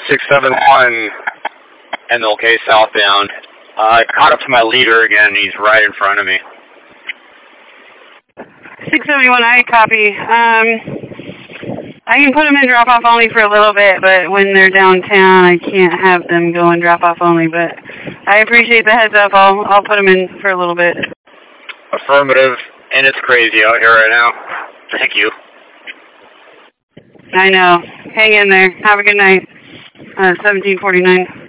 671 MLK southbound. I caught up to my leader again. He's right in front of me. 671, I copy. I can put them in drop-off only for a little bit, but when they're downtown, I can't have them go in drop-off only. But I appreciate the heads up. I'll put them in for a little bit. Affirmative, and it's crazy out here right now. Thank you. I know. Hang in there. Have a good night. 1749.